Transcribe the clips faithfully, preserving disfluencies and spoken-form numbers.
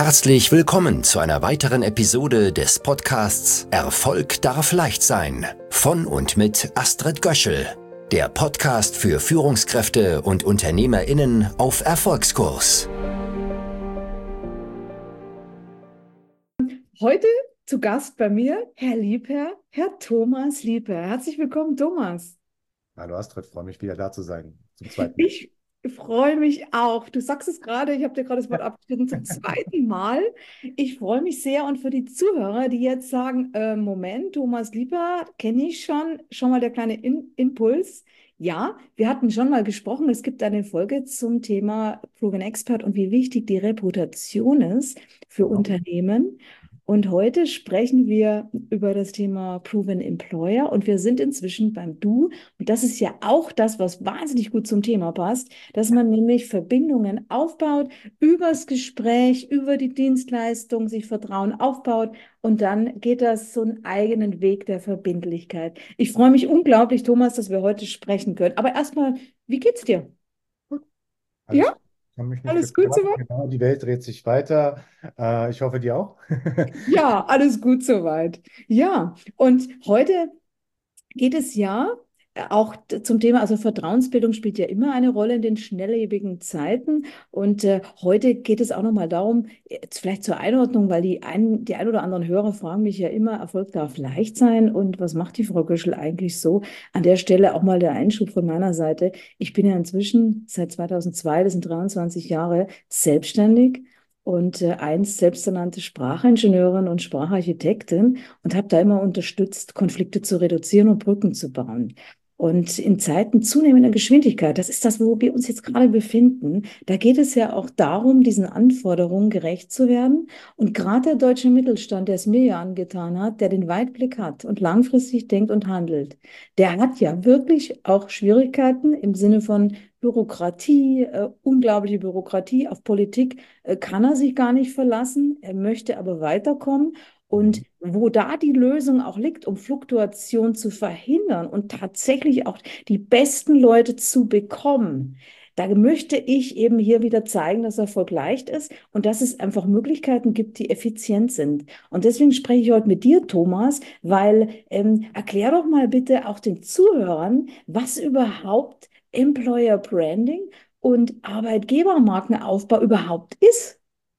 Herzlich willkommen zu einer weiteren Episode des Podcasts Erfolg darf leicht sein von und mit Astrid Göschel, der Podcast für Führungskräfte und UnternehmerInnen auf Erfolgskurs. Heute zu Gast bei mir Herr Liebherr, Herr Thomas Liebherr. Herzlich willkommen, Thomas. Hallo Astrid, freue mich wieder da zu sein, zum zweiten Mal. Ich freue mich auch. Du sagst es gerade, ich habe dir gerade das Wort abgeschnitten, zum zweiten Mal. Ich freue mich sehr und für die Zuhörer, die jetzt sagen, äh, Moment, Thomas Liebherr kenne ich schon, schon mal der kleine In Impuls. Ja, wir hatten schon mal gesprochen, es gibt eine Folge zum Thema Proven Expert und wie wichtig die Reputation ist für Genau. Unternehmen. Und heute sprechen wir über das Thema Proven Employer und wir sind inzwischen beim Du. Und das ist ja auch das, was wahnsinnig gut zum Thema passt, dass man nämlich Verbindungen aufbaut, übers Gespräch, über die Dienstleistung, sich Vertrauen aufbaut und dann geht das so einen eigenen Weg der Verbindlichkeit. Ich freue mich unglaublich, Thomas, dass wir heute sprechen können. Aber erstmal, wie geht's dir? Alles Ja, gut, kann mich nicht alles gut beklagen. soweit? Genau, die Welt dreht sich weiter. Äh, ich hoffe, dir auch. Ja, alles gut soweit. Ja, und heute geht es ja äh, auch d- zum Thema, also Vertrauensbildung spielt ja immer eine Rolle in den schnelllebigen Zeiten. Und äh, heute geht es auch nochmal darum, jetzt vielleicht zur Einordnung, weil die ein, die ein oder anderen Hörer fragen mich ja immer, Erfolg darf leicht sein. Und was macht die Frau Göschel eigentlich so? An der Stelle auch mal der Einschub von meiner Seite. Ich bin ja inzwischen seit zweitausendzwei, das sind dreiundzwanzig Jahre, selbstständig. Und äh, einst selbsternannte Sprachingenieurin und Spracharchitektin und habe da immer unterstützt, Konflikte zu reduzieren und Brücken zu bauen. Und in Zeiten zunehmender Geschwindigkeit, das ist das, wo wir uns jetzt gerade befinden, da geht es ja auch darum, diesen Anforderungen gerecht zu werden. Und gerade der deutsche Mittelstand, der es mir ja angetan hat, der den Weitblick hat und langfristig denkt und handelt, der hat ja wirklich auch Schwierigkeiten im Sinne von Bürokratie, äh, unglaubliche Bürokratie auf Politik äh, kann er sich gar nicht verlassen. Er möchte aber weiterkommen. Und Mhm. wo da die Lösung auch liegt, um Fluktuation zu verhindern und tatsächlich auch die besten Leute zu bekommen, da möchte ich eben hier wieder zeigen, dass Erfolg leicht ist und dass es einfach Möglichkeiten gibt, die effizient sind. Und deswegen spreche ich heute mit dir, Thomas, weil ähm, erklär doch mal bitte auch den Zuhörern, was überhaupt Employer Branding und Arbeitgebermarkenaufbau überhaupt ist.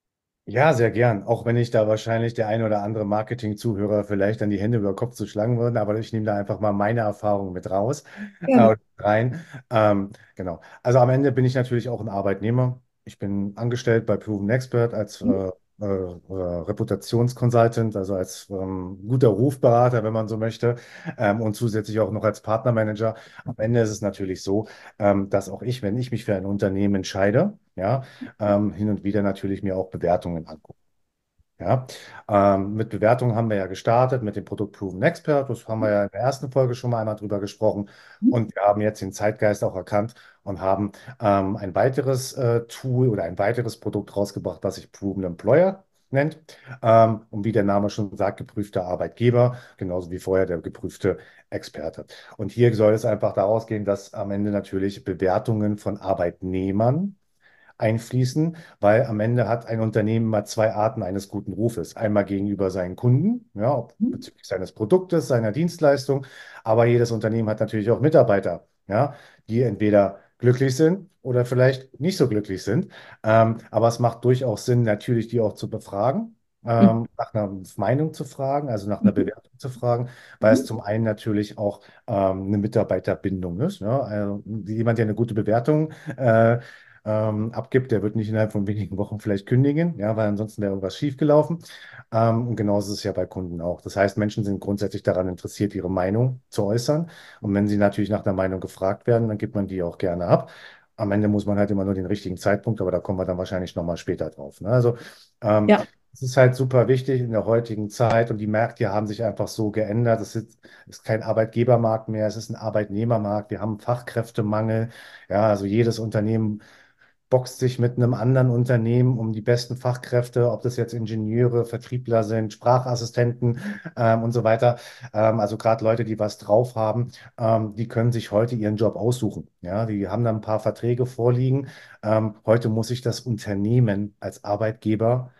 Ja, sehr gern. Auch wenn ich da wahrscheinlich der ein oder andere Marketing-Zuhörer vielleicht dann die Hände über den Kopf zu schlagen würden, aber ich nehme da einfach mal meine Erfahrungen mit raus, Gerne. äh, rein. Ähm, genau. Also am Ende bin ich natürlich auch ein Arbeitnehmer. Ich bin angestellt bei Proven Expert als äh, äh, äh, Reputationsconsultant, also als ähm, guter Rufberater, wenn man so möchte, ähm, und zusätzlich auch noch als Partnermanager. Am Ende ist es natürlich so, ähm, dass auch ich, wenn ich mich für ein Unternehmen entscheide, ja, ähm, hin und wieder natürlich mir auch Bewertungen angucken. Ja, ähm, mit Bewertungen haben wir ja gestartet, mit dem Produkt Proven Expert. Das haben wir ja in der ersten Folge schon mal einmal drüber gesprochen. Und wir haben jetzt den Zeitgeist auch erkannt und haben ähm, ein weiteres äh, Tool oder ein weiteres Produkt rausgebracht, das sich Proven Employer nennt. Ähm, und wie der Name schon sagt, geprüfter Arbeitgeber, genauso wie vorher der geprüfte Experte. Und hier soll es einfach daraus gehen, dass am Ende natürlich Bewertungen von Arbeitnehmern einfließen, weil am Ende hat ein Unternehmen mal zwei Arten eines guten Rufes. Einmal gegenüber seinen Kunden, ja, ob bezüglich seines Produktes, seiner Dienstleistung, aber jedes Unternehmen hat natürlich auch Mitarbeiter, ja, die entweder glücklich sind oder vielleicht nicht so glücklich sind. Ähm, aber es macht durchaus Sinn, natürlich die auch zu befragen. Ähm, nach einer Meinung zu fragen, also nach einer Bewertung zu fragen, weil es zum einen natürlich auch ähm, eine Mitarbeiterbindung ist. Ja? Also jemand, der eine gute Bewertung äh, ähm, abgibt, der wird nicht innerhalb von wenigen Wochen vielleicht kündigen, ja, weil ansonsten wäre irgendwas schiefgelaufen. Ähm, und genauso ist es ja bei Kunden auch. Das heißt, Menschen sind grundsätzlich daran interessiert, ihre Meinung zu äußern. Und wenn sie natürlich nach der Meinung gefragt werden, dann gibt man die auch gerne ab. Am Ende muss man halt immer nur den richtigen Zeitpunkt, aber da kommen wir dann wahrscheinlich nochmal später drauf. Ne? Also ähm, Ja, es ist halt super wichtig in der heutigen Zeit und die Märkte haben sich einfach so geändert. Es ist, ist kein Arbeitgebermarkt mehr, es ist ein Arbeitnehmermarkt. Wir haben Fachkräftemangel. Ja, also jedes Unternehmen boxt sich mit einem anderen Unternehmen um die besten Fachkräfte, ob das jetzt Ingenieure, Vertriebler sind, Sprachassistenten ähm, und so weiter. Ähm, also gerade Leute, die was drauf haben, ähm, die können sich heute ihren Job aussuchen. Ja, die haben dann ein paar Verträge vorliegen. Ähm, heute muss sich das Unternehmen als Arbeitgeber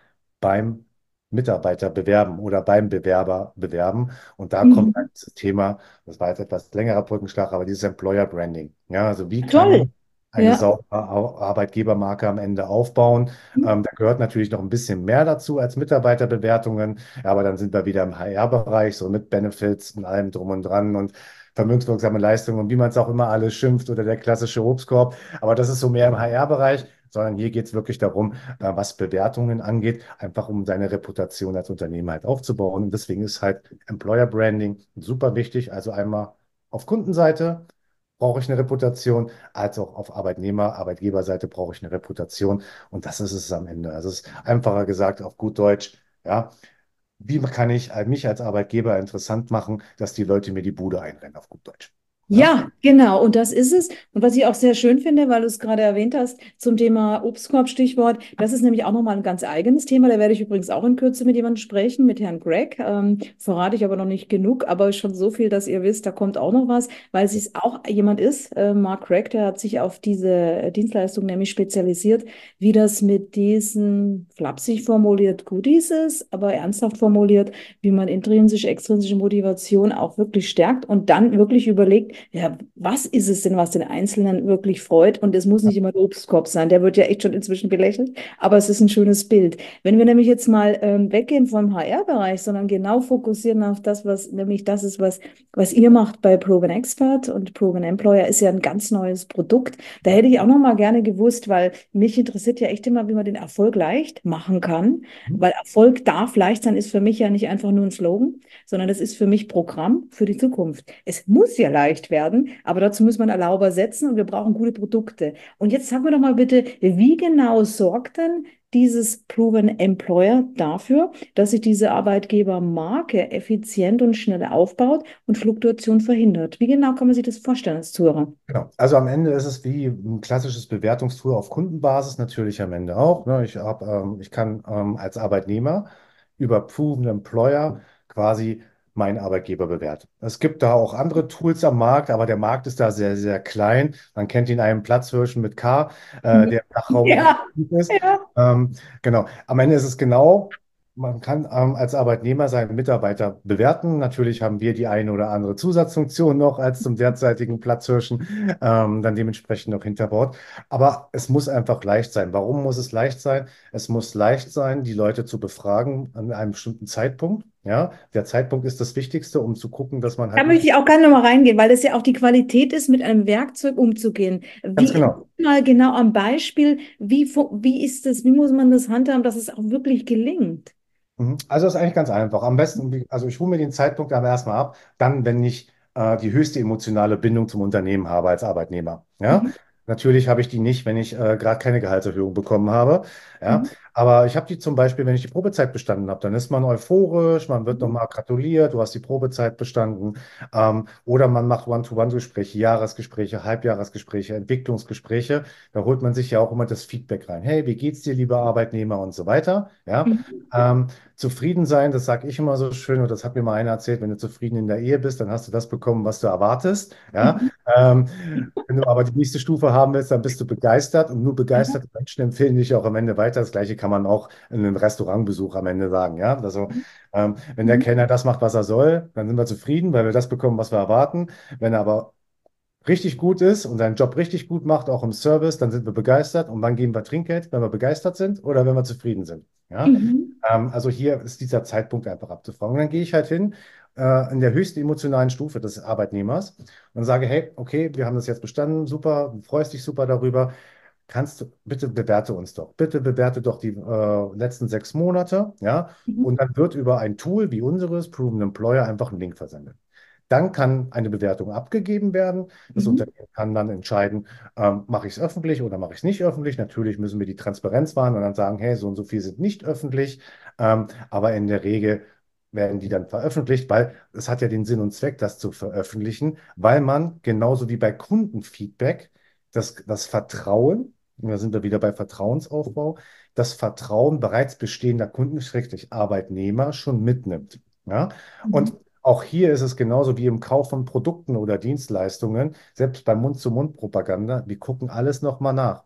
beim Mitarbeiter bewerben oder beim Bewerber bewerben. Und da kommt Mhm. halt das Thema, das war jetzt etwas längerer Brückenschlag, aber dieses Employer Branding. Ja, also wie kann ich Toll. eine Ja. saubere Au- Arbeitgebermarke am Ende aufbauen? Ähm, da gehört natürlich noch ein bisschen mehr dazu als Mitarbeiterbewertungen, ja, aber dann sind wir wieder im H R-Bereich, so mit Benefits und allem drum und dran und vermögenswirksame Leistungen und wie man es auch immer alles schimpft oder der klassische Obstkorb. Aber das ist so mehr im H R-Bereich, sondern hier geht es wirklich darum, äh, was Bewertungen angeht, einfach um seine Reputation als Unternehmen halt aufzubauen. Und deswegen ist halt Employer Branding super wichtig. Also einmal auf Kundenseite brauche ich eine Reputation, als auch auf Arbeitnehmer, Arbeitgeberseite brauche ich eine Reputation. Und das ist es am Ende. Also es ist einfacher gesagt auf gut Deutsch, ja, wie kann ich mich als Arbeitgeber interessant machen, dass die Leute mir die Bude einrennen, auf gut Deutsch. Ja? Ja, genau. Und das ist es. Und was ich auch sehr schön finde, weil du es gerade erwähnt hast, zum Thema Obstkorb-Stichwort, das ist nämlich auch nochmal ein ganz eigenes Thema. Da werde ich übrigens auch in Kürze mit jemandem sprechen, mit Herrn Greg. Ähm, verrate ich aber noch nicht genug, aber schon so viel, dass ihr wisst, da kommt auch noch was, weil es auch jemand ist, äh, Mark Greg, der hat sich auf diese Dienstleistung nämlich spezialisiert, wie das mit diesen flapsig formuliert Goodies ist, aber ernsthaft formuliert, wie man intrinsische, extrinsische Motivation auch wirklich stärkt und dann wirklich überlegt, ja, was ist es denn, was den Einzelnen wirklich freut? Und es muss nicht immer der Obstkorb sein, der wird ja echt schon inzwischen belächelt, aber es ist ein schönes Bild. Wenn wir nämlich jetzt mal ähm, weggehen vom H R-Bereich, sondern genau fokussieren auf das, was nämlich das ist, was, was ihr macht bei Proven Expert und Proven Employer, ist ja ein ganz neues Produkt. Da hätte ich auch noch mal gerne gewusst, weil mich interessiert ja echt immer, wie man den Erfolg leicht machen kann, weil Erfolg darf leicht sein, ist für mich ja nicht einfach nur ein Slogan, sondern das ist für mich Programm für die Zukunft. Es muss ja leicht werden, aber dazu muss man Erlauber setzen und wir brauchen gute Produkte. Und jetzt sag mir doch mal bitte, wie genau sorgt denn dieses Proven Employer dafür, dass sich diese Arbeitgebermarke effizient und schnell aufbaut und Fluktuation verhindert? Wie genau kann man sich das vorstellen als Zuhörer? Genau. Also am Ende ist es wie ein klassisches Bewertungstool auf Kundenbasis natürlich am Ende auch. Ne? Ich hab, ähm, ich kann ähm, als Arbeitnehmer über Proven Employer quasi meinen Arbeitgeber bewerten. Es gibt da auch andere Tools am Markt, aber der Markt ist da sehr, sehr klein. Man kennt ihn einen Platzhirschen mit K, äh, der im Dachraum Ja, aktiv ist. ja. Ähm, genau. Am Ende ist es genau. Man kann ähm, als Arbeitnehmer seinen Mitarbeiter bewerten. Natürlich haben wir die eine oder andere Zusatzfunktion noch als zum derzeitigen Platzhirschen, ähm, dann dementsprechend noch hinter Bord. Aber es muss einfach leicht sein. Warum muss es leicht sein? Es muss leicht sein, die Leute zu befragen an einem bestimmten Zeitpunkt. Ja, der Zeitpunkt ist das Wichtigste, um zu gucken, dass man Da halt möchte nicht ich auch gerne noch mal reingehen, weil das ja auch die Qualität ist, mit einem Werkzeug umzugehen. ganz Wie genau. mal genau am Beispiel, wie, fu- wie ist das, wie muss man das handhaben, dass es auch wirklich gelingt? Mhm. Also das ist eigentlich ganz einfach. Am besten, wie- also ich hole mir den Zeitpunkt aber erstmal ab, dann, wenn ich äh, die höchste emotionale Bindung zum Unternehmen habe als Arbeitnehmer. Ja? Mhm. Natürlich habe ich die nicht, wenn ich äh, gerade keine Gehaltserhöhung bekommen habe. Ja? Mhm. Aber ich habe die zum Beispiel, wenn ich die Probezeit bestanden habe, dann ist man euphorisch, man wird Mhm. nochmal gratuliert, du hast die Probezeit bestanden. Ähm, oder man macht One-to-One-Gespräche, Jahresgespräche, Halbjahresgespräche, Entwicklungsgespräche. Da holt man sich ja auch immer das Feedback rein. Hey, wie geht's dir, lieber Arbeitnehmer und so weiter. Ja? Mhm. Ähm, Zufrieden sein, das sage ich immer so schön, und das hat mir mal einer erzählt, wenn du zufrieden in der Ehe bist, dann hast du das bekommen, was du erwartest. Ja? Mhm. Ähm, wenn du aber die nächste Stufe haben willst, dann bist du begeistert und nur Ja. begeisterte Menschen empfehlen dich auch am Ende weiter. Das Gleiche kann man auch in einem Restaurantbesuch am Ende sagen. Ja? Also, ähm, wenn der Mhm. Kellner das macht, was er soll, dann sind wir zufrieden, weil wir das bekommen, was wir erwarten. Wenn er aber richtig gut ist und seinen Job richtig gut macht, auch im Service, dann sind wir begeistert. Und wann geben wir Trinkgeld? Wenn wir begeistert sind oder wenn wir zufrieden sind. Ja? Mhm. Ähm, also hier ist dieser Zeitpunkt einfach abzufragen. Und dann gehe ich halt hin äh, in der höchsten emotionalen Stufe des Arbeitnehmers und sage, hey, okay, wir haben das jetzt bestanden, super, du freust dich super darüber. Kannst du, bitte bewerte uns doch. Bitte bewerte doch die äh, letzten sechs Monate, ja. Mhm. Und dann wird über ein Tool wie unseres, Proven Employer, einfach ein Link versendet. Dann kann eine Bewertung abgegeben werden. Das Mhm. Unternehmen kann dann entscheiden, ähm, mache ich es öffentlich oder mache ich es nicht öffentlich. Natürlich müssen wir die Transparenz wahren und dann sagen, hey, so und so viel sind nicht öffentlich. Ähm, aber in der Regel werden die dann veröffentlicht, weil es hat ja den Sinn und Zweck, das zu veröffentlichen, weil man genauso wie bei Kundenfeedback das, das Vertrauen, und da sind wir wieder bei Vertrauensaufbau, das Vertrauen bereits bestehender Kunden, Schrägstrich Arbeitnehmer, schon mitnimmt. Ja? Und Mhm. auch hier ist es genauso wie im Kauf von Produkten oder Dienstleistungen, selbst bei Mund-zu-Mund-Propaganda, wir gucken alles nochmal nach.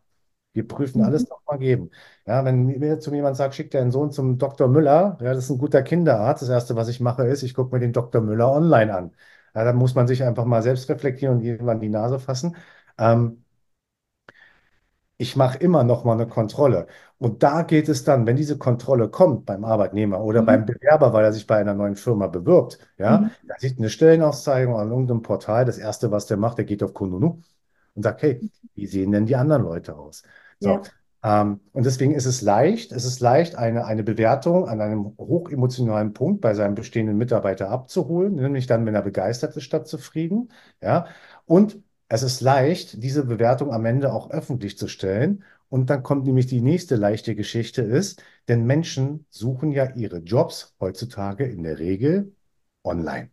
Wir prüfen Mhm. alles nochmal geben. Ja, wenn mir zu mir jemand sagt, schickt deinen Sohn zum Doktor Müller, ja, das ist ein guter Kinderarzt. Das Erste, was ich mache, ist, ich gucke mir den Doktor Müller online an. Ja, da muss man sich einfach mal selbst reflektieren und jemand an die Nase fassen. Ähm, Ich mache immer noch mal eine Kontrolle. Und da geht es dann, wenn diese Kontrolle kommt beim Arbeitnehmer oder Mhm. beim Bewerber, weil er sich bei einer neuen Firma bewirbt, ja, Mhm. da sieht eine Stellenauszeichnung an irgendeinem Portal. Das Erste, was der macht, der geht auf Kununu und sagt, hey, wie sehen denn die anderen Leute aus? So, Ja. ähm, und deswegen ist es leicht, es ist leicht, eine, eine Bewertung an einem hochemotionalen Punkt bei seinem bestehenden Mitarbeiter abzuholen, nämlich dann, wenn er begeistert ist, statt zufrieden, ja, und es ist leicht, diese Bewertung am Ende auch öffentlich zu stellen. Und dann kommt nämlich die nächste leichte Geschichte ist, denn Menschen suchen ja ihre Jobs heutzutage in der Regel online.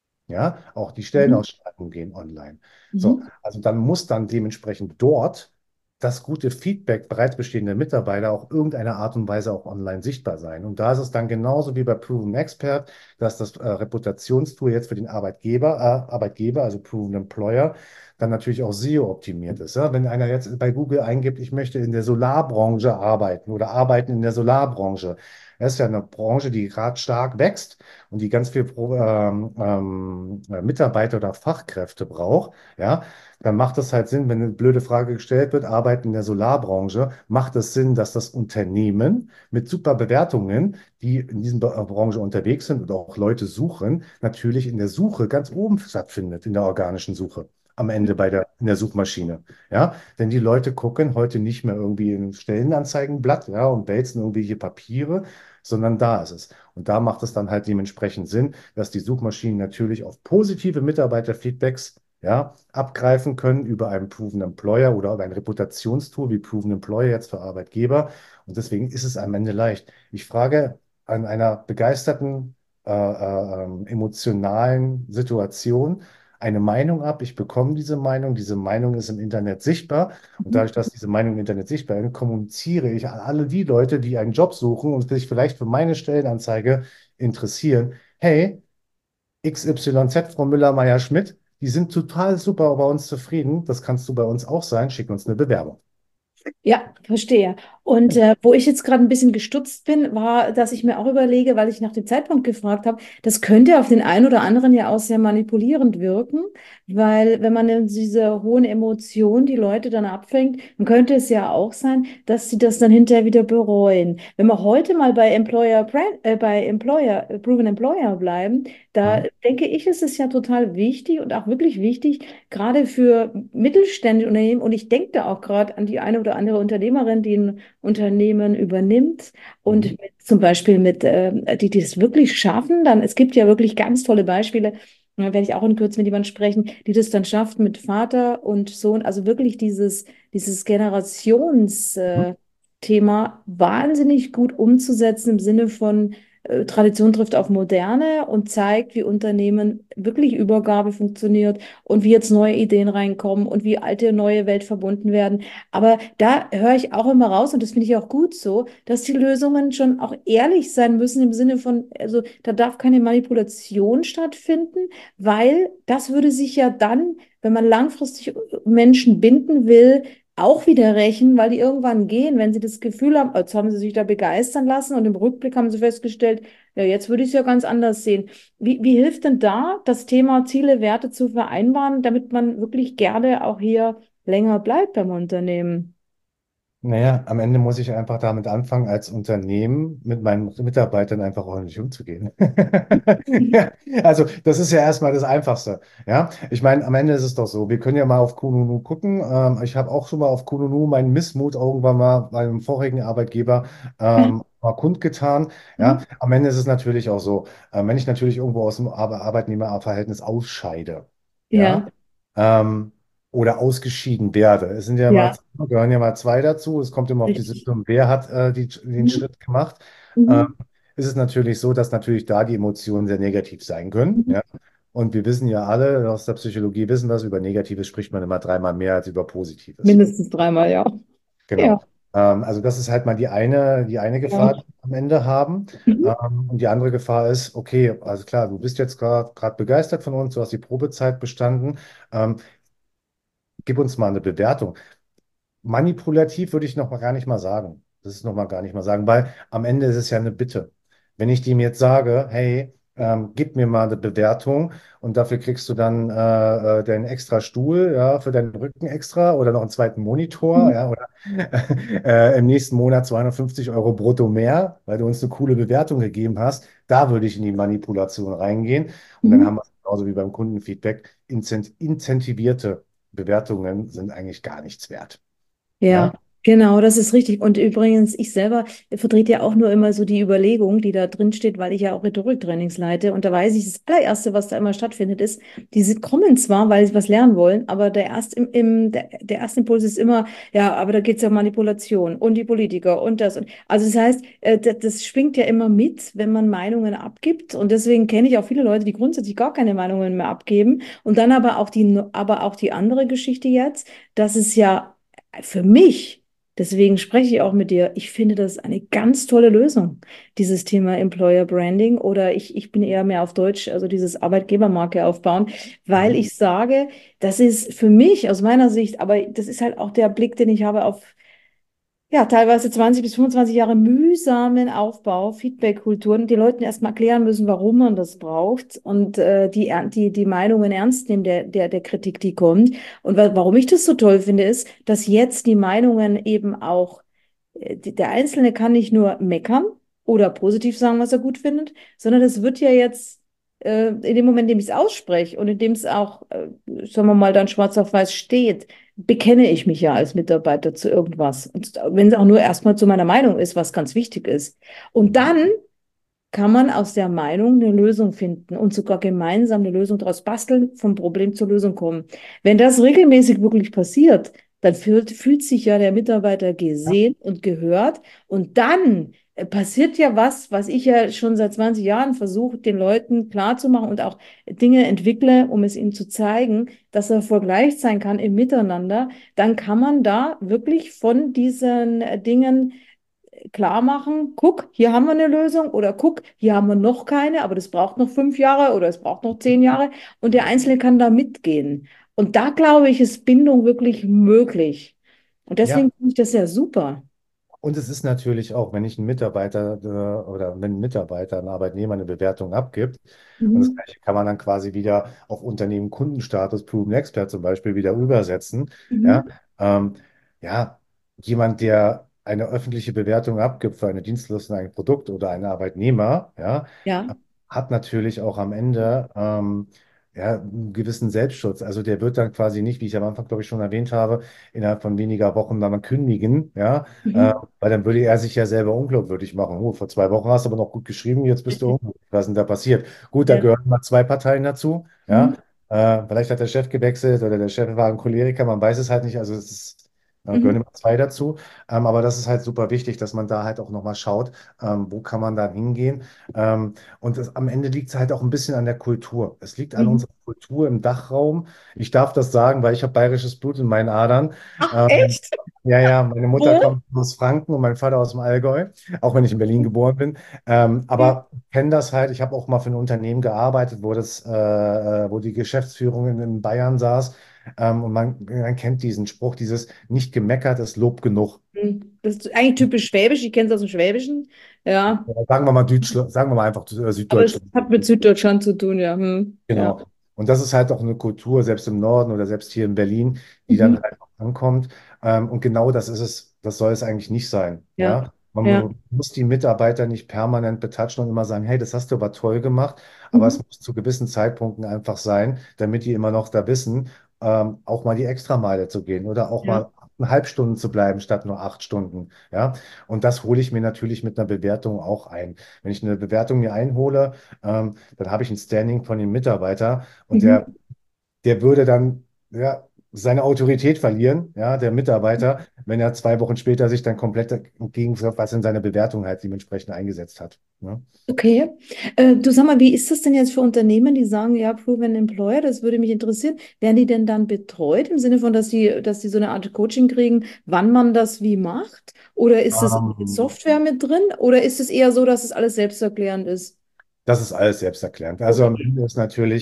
Ja, auch die Mhm. Stellenausschreibungen gehen online. So, Mhm. also dann muss dann dementsprechend dort das gute Feedback bereits bestehender Mitarbeiter auch irgendeiner Art und Weise auch online sichtbar sein. Und da ist es dann genauso wie bei Proven Expert, dass das äh, Reputationstool jetzt für den Arbeitgeber, äh, Arbeitgeber, also Proven Employer, dann natürlich auch S E O optimiert ist. Ja? Wenn einer jetzt bei Google eingibt, ich möchte in der Solarbranche arbeiten oder arbeiten in der Solarbranche, das ist ja eine Branche, die gerade stark wächst und die ganz viel Pro, ähm, ähm, äh, Mitarbeiter oder Fachkräfte braucht, ja, dann macht es halt Sinn, wenn eine blöde Frage gestellt wird, arbeiten in der Solarbranche, macht es Sinn, dass das Unternehmen mit super Bewertungen, die in dieser Branche unterwegs sind und auch Leute suchen, natürlich in der Suche ganz oben stattfindet, in der organischen Suche. Am Ende bei der, in der Suchmaschine. Ja, denn die Leute gucken heute nicht mehr irgendwie in ein Stellenanzeigenblatt, ja, und wälzen irgendwelche Papiere, sondern da ist es. Und da macht es dann halt dementsprechend Sinn, dass die Suchmaschinen natürlich auf positive Mitarbeiterfeedbacks ja, abgreifen können über einen Proven Employer oder über ein Reputationstool wie Proven Employer jetzt für Arbeitgeber. Und deswegen ist es am Ende leicht. Ich frage an einer begeisterten, äh, äh, ähm, emotionalen Situation eine Meinung ab. Ich bekomme diese Meinung. Diese Meinung ist im Internet sichtbar. Und Mhm. dadurch, dass diese Meinung im Internet sichtbar ist, kommuniziere ich an alle die Leute, die einen Job suchen und sich vielleicht für meine Stellenanzeige interessieren. Hey, X Y Z, Frau Müller-Meyer-Schmidt, die sind total super bei uns zufrieden. Das kannst du bei uns auch sein. Schick uns eine Bewerbung. Ja, verstehe. Und äh, wo ich jetzt gerade ein bisschen gestutzt bin, war, dass ich mir auch überlege, weil ich nach dem Zeitpunkt gefragt habe, das könnte auf den einen oder anderen ja auch sehr manipulierend wirken, weil wenn man in diese hohen Emotionen die Leute dann abfängt, dann könnte es ja auch sein, dass sie das dann hinterher wieder bereuen. Wenn wir heute mal bei Employer, Brand- äh, bei Employer, äh, Proven Employer bleiben, da Mhm. denke ich, ist es ja total wichtig und auch wirklich wichtig, gerade für mittelständische Unternehmen, und ich denke da auch gerade an die eine oder andere Unternehmerin, die ein Unternehmen übernimmt und Mhm. mit, zum Beispiel mit, äh, die, die es wirklich schaffen, dann, es gibt ja wirklich ganz tolle Beispiele, da werde ich auch in Kürze mit jemandem sprechen, die das dann schafft mit Vater und Sohn, also wirklich dieses, dieses Generationsthema wahnsinnig gut umzusetzen im Sinne von äh, Tradition trifft auf Moderne und zeigt, wie Unternehmen wirklich Übergabe funktioniert und wie jetzt neue Ideen reinkommen und wie alte und neue Welt verbunden werden. Aber da höre ich auch immer raus, und das finde ich auch gut so, dass die Lösungen schon auch ehrlich sein müssen im Sinne von, also da darf keine Manipulation stattfinden, weil das würde sich ja dann, wenn man langfristig Menschen binden will, auch wieder rächen, weil die irgendwann gehen, wenn sie das Gefühl haben, jetzt haben sie sich da begeistern lassen und im Rückblick haben sie festgestellt, ja, jetzt würde ich es ja ganz anders sehen. Wie, wie hilft denn da das Thema Ziele, Werte zu vereinbaren, damit man wirklich gerne auch hier länger bleibt beim Unternehmen? Naja, am Ende muss ich einfach damit anfangen, als Unternehmen mit meinen Mitarbeitern einfach ordentlich umzugehen. Ja, also das ist ja erstmal das Einfachste. Ja, ich meine, am Ende ist es doch so, wir können ja mal auf Kununu gucken. Ähm, ich habe auch schon mal auf Kununu meinen Missmut irgendwann mal bei einem vorigen Arbeitgeber ähm, mal kundgetan. Ja, am Ende ist es natürlich auch so, äh, wenn ich natürlich irgendwo aus dem Ar Arbeitnehmerverhältnis ausscheide, ja, Ja, ähm, oder ausgeschieden werde. Es sind ja mal, ja, gehören ja mal zwei dazu. Es kommt immer auf die richtig. Situation, wer hat äh, die, den Mhm. Schritt gemacht. Ähm, Mhm. ist es natürlich so, dass natürlich da die Emotionen sehr negativ sein können. Mhm. Ja? Und wir wissen ja alle, aus der Psychologie wissen wir es, über Negatives spricht man immer dreimal mehr als über Positives. Mindestens dreimal, ja. Ja, Genau. Ähm, also das ist halt mal die eine, die eine ja. Gefahr, die wir am Ende haben. Mhm. Ähm, und die andere Gefahr ist, okay, also klar, du bist jetzt gerade begeistert von uns, du hast die Probezeit bestanden. Ähm, Gib uns mal eine Bewertung. manipulativ würde ich noch mal gar nicht mal sagen. Das ist noch mal gar nicht mal sagen, weil am Ende ist es ja eine Bitte. Wenn ich dem jetzt sage, hey, ähm, gib mir mal eine Bewertung und dafür kriegst du dann äh, äh, deinen extra Stuhl, ja, für deinen Rücken extra oder noch einen zweiten Monitor, Mhm. ja, oder äh, im nächsten Monat zweihundertfünfzig Euro brutto mehr, weil du uns eine coole Bewertung gegeben hast, da würde ich in die Manipulation reingehen. Und dann haben Mhm. wir es genauso wie beim Kundenfeedback, incent incentivierte Bewertungen sind eigentlich gar nichts wert. Ja, Ja, genau, das ist richtig. Und übrigens, ich selber vertrete ja auch nur immer so die Überlegung, die da drin steht, weil ich ja auch Rhetoriktrainings leite. Und da weiß ich, das allererste, was da immer stattfindet, ist, diese kommen zwar, weil sie was lernen wollen, aber der erste, im, im, der, der erste Impuls ist immer, ja, aber da geht es ja um Manipulation und die Politiker und das. Und, also das heißt, äh, das, das schwingt ja immer mit, wenn man Meinungen abgibt. Und deswegen kenne ich auch viele Leute, die grundsätzlich gar keine Meinungen mehr abgeben. Und dann aber auch die, aber auch die andere Geschichte jetzt, dass es ja für mich, deswegen spreche ich auch mit dir, ich finde das eine ganz tolle Lösung, dieses Thema Employer Branding oder ich, ich bin eher mehr auf Deutsch, also dieses Arbeitgebermarke aufbauen, weil mhm. ich sage, das ist für mich aus meiner Sicht, aber das ist halt auch der Blick, den ich habe auf ja, teilweise zwanzig bis fünfundzwanzig Jahre mühsamen Aufbau, Feedback-Kulturen, die Leuten erstmal erklären müssen, warum man das braucht und äh, die, er- die, die Meinungen ernst nehmen der, der, der Kritik, die kommt. Und wa warum ich das so toll finde, ist, dass jetzt die Meinungen eben auch, äh, die, der Einzelne kann nicht nur meckern oder positiv sagen, was er gut findet, sondern es wird ja jetzt äh, in dem Moment, in dem ich es ausspreche und in dem es auch, äh, sagen wir mal, dann schwarz auf weiß steht, bekenne ich mich ja als Mitarbeiter zu irgendwas. Und wenn es auch nur erstmal zu meiner Meinung ist, was ganz wichtig ist. Und dann kann man aus der Meinung eine Lösung finden und sogar gemeinsam eine Lösung daraus basteln, vom Problem zur Lösung kommen. Wenn das regelmäßig wirklich passiert, dann fühlt, fühlt sich ja der Mitarbeiter Ja, gesehen und gehört. Und dann äh, passiert ja was, was ich ja schon seit zwanzig Jahren versuche, den Leuten klarzumachen und auch Dinge entwickle, um es ihnen zu zeigen, dass er Vergleich sein kann im Miteinander. Dann kann man da wirklich von diesen äh, Dingen klar machen, guck, hier haben wir eine Lösung oder guck, hier haben wir noch keine, aber das braucht noch fünf Jahre oder es braucht noch zehn Jahre und der Einzelne kann da mitgehen. Und da glaube ich, ist Bindung wirklich möglich. Und deswegen ja. finde ich das ja super. Und es ist natürlich auch, wenn ich einen Mitarbeiter äh, oder wenn ein Mitarbeiter, ein Arbeitnehmer eine Bewertung abgibt, und das Mhm. Gleiche kann man dann quasi wieder auf Unternehmen Kundenstatus, Proven Expert zum Beispiel wieder übersetzen. Ja, Mhm. ähm, ja, jemand, der eine öffentliche Bewertung abgibt für eine Dienstleistung, ein Produkt oder einen Arbeitnehmer, ja, Ja. hat natürlich auch am Ende ähm, ja, einen gewissen Selbstschutz. Also der wird dann quasi nicht, wie ich am Anfang, glaube ich, schon erwähnt habe, innerhalb von weniger Wochen dann mal kündigen, ja, äh, Mhm. weil dann würde er sich ja selber unglaubwürdig machen. Oh, vor zwei Wochen hast du aber noch gut geschrieben, jetzt bist du Richtig. unglücklich. Was ist denn da passiert? Gut, da Ja. gehören mal zwei Parteien dazu, ja. Mhm. Äh, vielleicht hat der Chef gewechselt oder der Chef war ein Choleriker, man weiß es halt nicht. Also es ist, äh, gehören Mhm. immer zwei dazu. Ähm, aber das ist halt super wichtig, dass man da halt auch nochmal schaut, ähm, wo kann man da hingehen. Ähm, und es, am Ende liegt es halt auch ein bisschen an der Kultur. Es liegt an Mhm. unserer Kultur im Dachraum. Ich darf das sagen, weil ich habe bayerisches Blut in meinen Adern. Ach, Ähm, echt? ja, ja, meine Mutter Wo? kommt aus Franken und mein Vater aus dem Allgäu, auch wenn ich in Berlin geboren bin. Ähm, aber ich kenne das halt. Ich habe auch mal für ein Unternehmen gearbeitet, wo das, äh, äh, wo die Geschäftsführung in, in Bayern saß. Ähm, und man, man kennt diesen Spruch, dieses nicht gemeckert ist Lob genug. Mhm. Das ist eigentlich typisch Schwäbisch, ich kenne es aus dem Schwäbischen. Ja, Sagen wir mal Deutschland, sagen wir mal einfach äh, aber es Süddeutschland. hat mit Süddeutschland zu tun, ja. Hm. Ja. Genau. Und das ist halt auch eine Kultur, selbst im Norden oder selbst hier in Berlin, die Mhm. dann halt auch ankommt. Ähm, und genau das ist es, das soll es eigentlich nicht sein. Ja. Ja? Man Ja. mu- muss die Mitarbeiter nicht permanent betatschen und immer sagen, hey, das hast du aber toll gemacht. Aber es Mhm. muss zu gewissen Zeitpunkten einfach sein, damit die immer noch da wissen, ähm, auch mal die Extrameile zu gehen oder auch Ja. mal eine halbe Stunde zu bleiben statt nur acht Stunden. Ja? Und das hole ich mir natürlich mit einer Bewertung auch ein. Wenn ich eine Bewertung mir einhole, ähm, dann habe ich ein Standing von dem Mitarbeiter und Mhm. der, der würde dann ja, seine Autorität verlieren, ja, der Mitarbeiter, wenn er zwei Wochen später sich dann komplett gegen was in seiner Bewertung halt dementsprechend eingesetzt hat. Ne? Okay. Äh, du sag mal, wie ist das denn jetzt für Unternehmen, die sagen, ja, Proven Employer, das würde mich interessieren. Werden die denn dann betreut im Sinne von, dass die, dass die so eine Art Coaching kriegen, wann man das wie macht? Oder ist es mit Ähm, Software mit drin? Oder ist es eher so, dass es alles selbsterklärend ist? Das ist alles selbsterklärend. Also am Okay. Ende ist natürlich,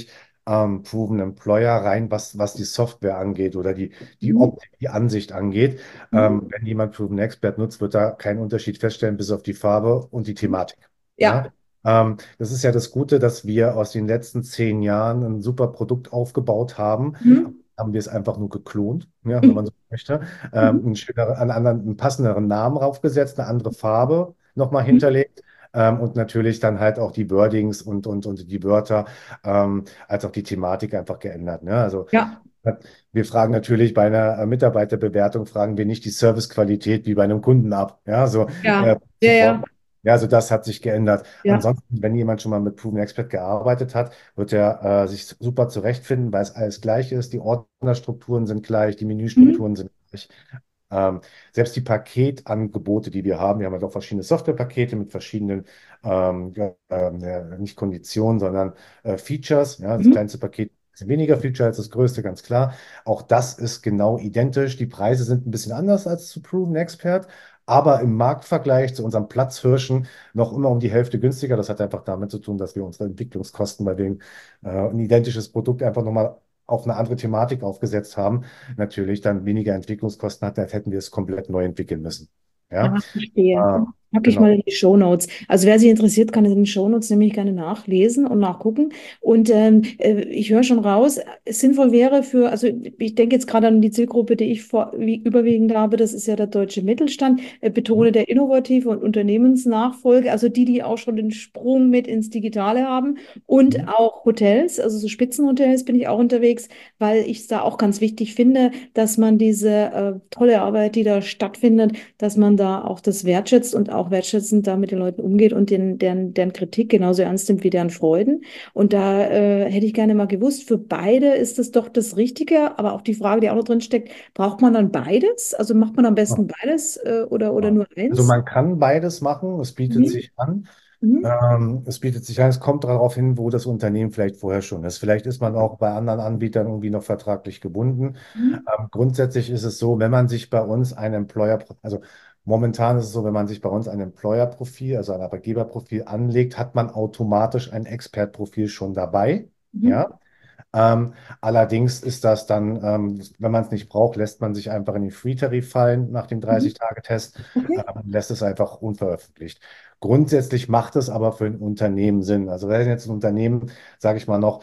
ähm, Proven Employer rein, was, was die Software angeht oder die, die Mhm. Optik, die Ansicht angeht. Mhm. Ähm, wenn jemand Proven Expert nutzt, wird er keinen Unterschied feststellen, bis auf die Farbe und die Thematik. Ja? Ja. Ähm, das ist ja das Gute, dass wir aus den letzten zehn Jahren ein super Produkt aufgebaut haben. Mhm. Haben wir es einfach nur geklont, ja, wenn man so möchte. Ähm, Mhm. einen schöneren, einen anderen, einen passenderen Namen draufgesetzt, eine andere Farbe nochmal Mhm. hinterlegt. Ähm, und natürlich dann halt auch die Wordings und, und, und die Wörter, ähm, als auch die Thematik einfach geändert. Ne? Also Ja. wir fragen natürlich bei einer äh, Mitarbeiterbewertung, fragen wir nicht die Servicequalität wie bei einem Kunden ab. Ja, so äh, Ja. Ja, Support. ja. Ja, also das hat sich geändert. Ja. Ansonsten, wenn jemand schon mal mit Proven Expert gearbeitet hat, wird er äh, sich super zurechtfinden, weil es alles gleich ist. Die Ordnerstrukturen sind gleich, die Mhm. Menüstrukturen sind gleich. Ähm, selbst die Paketangebote, die wir haben, wir haben halt auch verschiedene Softwarepakete mit verschiedenen, ähm, ja, ähm, ja, nicht Konditionen, sondern äh, Features. Ja, das Mhm. kleinste Paket ist weniger Feature als das größte, ganz klar. Auch das ist genau identisch. Die Preise sind ein bisschen anders als zu Proven Expert, aber im Marktvergleich zu unseren Platzhirschen noch immer um die Hälfte günstiger. Das hat einfach damit zu tun, dass wir unsere Entwicklungskosten bei dem äh, ein identisches Produkt einfach nochmal auf eine andere Thematik aufgesetzt haben, natürlich dann weniger Entwicklungskosten hat, als hätten wir es komplett neu entwickeln müssen. Ja, Ah, verstehe. äh, Packe ich mal genau. in die Shownotes. Also wer sich interessiert, kann in den Shownotes nämlich gerne nachlesen und nachgucken. Und ähm, äh, ich höre schon raus, es sinnvoll wäre für, also ich denke jetzt gerade an die Zielgruppe, die ich vor, wie, überwiegend habe, das ist ja der deutsche Mittelstand, äh, betone der innovative und Unternehmensnachfolge, also die, die auch schon den Sprung mit ins Digitale haben und Mhm. auch Hotels, also so Spitzenhotels bin ich auch unterwegs, weil ich es da auch ganz wichtig finde, dass man diese äh, tolle Arbeit, die da stattfindet, dass man da auch das wertschätzt und auch wertschätzend da mit den Leuten umgeht und den, deren, deren Kritik genauso ernst nimmt wie deren Freuden. Und da äh, hätte ich gerne mal gewusst, für beide ist das doch das Richtige, aber auch die Frage, die auch noch drin steckt, braucht man dann beides? Also macht man am besten beides äh, oder, oder Ja. nur Also eins? man kann beides machen, es bietet Mhm. sich an. Mhm. Ähm, es bietet sich an, es kommt darauf hin, wo das Unternehmen vielleicht vorher schon ist. Vielleicht ist man auch bei anderen Anbietern irgendwie noch vertraglich gebunden. Mhm. Ähm, grundsätzlich ist es so, wenn man sich bei uns ein Employer, also momentan ist es so, wenn man sich bei uns ein Employer-Profil, also ein Arbeitgeberprofil anlegt, hat man automatisch ein Expert-Profil schon dabei. Mhm. Ja. Ähm, allerdings ist das dann, ähm, wenn man es nicht braucht, lässt man sich einfach in den Free-Tarif fallen nach dem Mhm. dreißig-Tage-Test, Okay. ähm, lässt es einfach unveröffentlicht. Grundsätzlich macht es aber für ein Unternehmen Sinn. Also wenn jetzt ein Unternehmen, sage ich mal noch,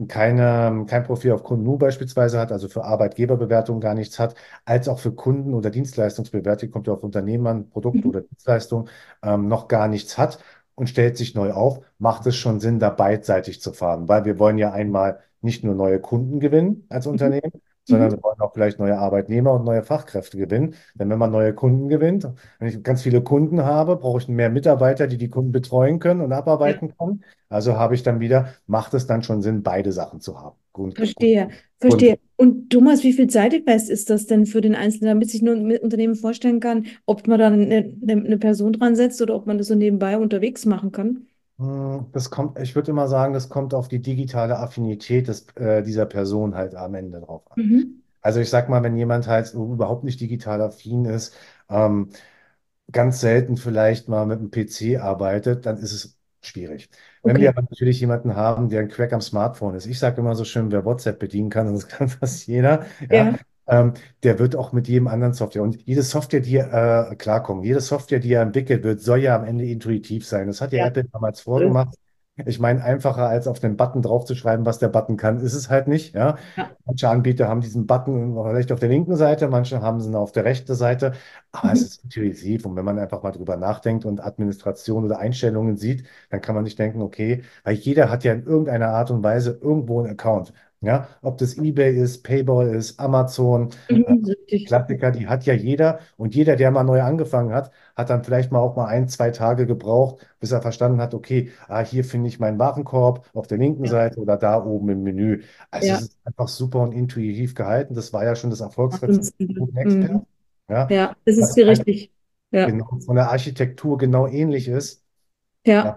keine, kein Profil auf Kununu beispielsweise hat, also für Arbeitgeberbewertung gar nichts hat, als auch für Kunden- oder Dienstleistungsbewertung, kommt ja auf Unternehmen an, Produkt Mhm. oder Dienstleistung, ähm, noch gar nichts hat und stellt sich neu auf, macht es schon Sinn, da beidseitig zu fahren, weil wir wollen ja einmal nicht nur neue Kunden gewinnen als Mhm. Unternehmen, sondern Mhm. wir wollen auch vielleicht neue Arbeitnehmer und neue Fachkräfte gewinnen. Denn wenn man neue Kunden gewinnt, wenn ich ganz viele Kunden habe, brauche ich mehr Mitarbeiter, die die Kunden betreuen können und Ja. abarbeiten können. Also habe ich dann wieder, macht es dann schon Sinn, beide Sachen zu haben. Grund, Grund, Verstehe, Grund. verstehe. Und Thomas, wie viel Zeiteinvest ist das denn für den Einzelnen, damit sich nur ein Unternehmen vorstellen kann, ob man da eine, eine, eine Person dran setzt oder ob man das so nebenbei unterwegs machen kann? Hm, Das kommt, ich würde immer sagen, das kommt auf die digitale Affinität des, äh, dieser Person halt am Ende drauf an. Mhm. Also ich sag mal, wenn jemand halt so überhaupt nicht digital affin ist, ähm, ganz selten vielleicht mal mit einem P C arbeitet, dann ist es schwierig. Wenn wir Okay. aber natürlich jemanden haben, der ein Crack am Smartphone ist, ich sage immer so schön, wer WhatsApp bedienen kann, und das kann fast jeder, ja, Ja, ähm, der wird auch mit jedem anderen Software und jede Software, die äh, klarkommen, jede Software, die er entwickelt wird, soll ja am Ende intuitiv sein. Das hat ja ja. Apple damals So ist vorgemacht. es. Ich meine, einfacher als auf den Button draufzuschreiben, was der Button kann, ist es halt nicht, ja. Ja. Manche Anbieter haben diesen Button vielleicht auf der linken Seite, manche haben sie auf der rechten Seite. Aber es Mhm. ist intuitiv und wenn man einfach mal drüber nachdenkt und Administration oder Einstellungen sieht, dann kann man nicht denken, okay, weil jeder hat ja in irgendeiner Art und Weise irgendwo einen Account. Ja, ob das eBay ist, PayPal ist, Amazon, äh, Mhm. Richtig. Klassiker, die hat ja jeder und jeder, der mal neu angefangen hat, hat dann vielleicht mal auch mal ein, zwei Tage gebraucht, bis er verstanden hat, okay, ah, hier finde ich meinen Warenkorb auf der linken Ja, Seite oder da oben im Menü. Also es ja. ist einfach super und intuitiv gehalten. Das war ja schon das Macht uns Erfolgsrezept von Sinn. guten Expert. Mhm. Ja, Ja, das dass ist es halt richtig. Ja, genau von der Architektur genau ähnlich ist. Ja, ja.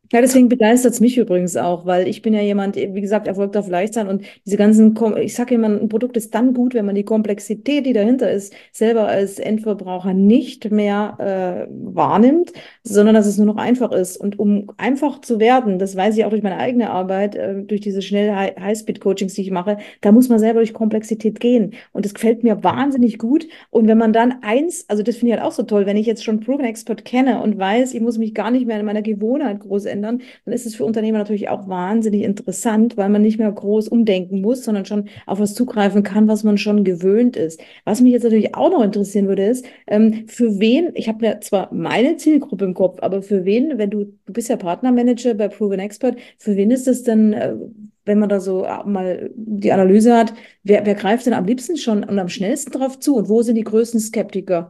Ja, deswegen begeistert es mich übrigens auch, weil ich bin ja jemand, wie gesagt, Erfolg darf leicht sein und diese ganzen, Kom ich sage immer, ein Produkt ist dann gut, wenn man die Komplexität, die dahinter ist, selber als Endverbraucher nicht mehr äh, wahrnimmt, sondern dass es nur noch einfach ist. Und um einfach zu werden, das weiß ich auch durch meine eigene Arbeit, äh, durch diese schnell Hi- High-Speed-Coachings, die ich mache, da muss man selber durch Komplexität gehen. Und das gefällt mir wahnsinnig gut. Und wenn man dann eins, also das finde ich halt auch so toll, wenn ich jetzt schon Proven Expert kenne und weiß, ich muss mich gar nicht mehr in meiner Gewohnheit groß ändern, dann ist es für Unternehmer natürlich auch wahnsinnig interessant, weil man nicht mehr groß umdenken muss, sondern schon auf was zugreifen kann, was man schon gewöhnt ist. Was mich jetzt natürlich auch noch interessieren würde, ist, ähm, für wen, ich habe ja zwar meine Zielgruppe im Kopf, aber für wen, wenn du, du bist ja Partnermanager bei Proven Expert, für wen ist das denn, äh, wenn man da so äh, mal die Analyse hat, wer, wer greift denn am liebsten schon und am schnellsten drauf zu und wo sind die größten Skeptiker?